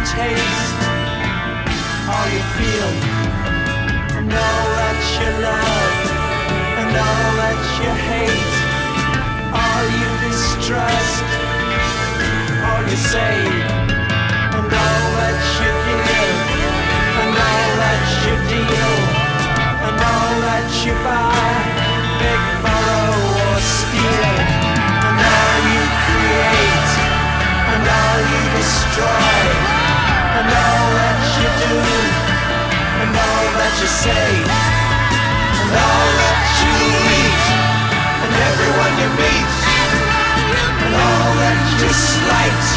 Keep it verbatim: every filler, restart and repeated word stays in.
taste, all you feel, and all that you love, and all that you hate, all you distrust, all you save, and all that you give, and all that you deal, and all that you buy, big borrow or steal, and all you create, and all you destroy, and all that you do, and all that you say, and all that you eat, and everyone you meet, and all that you slight,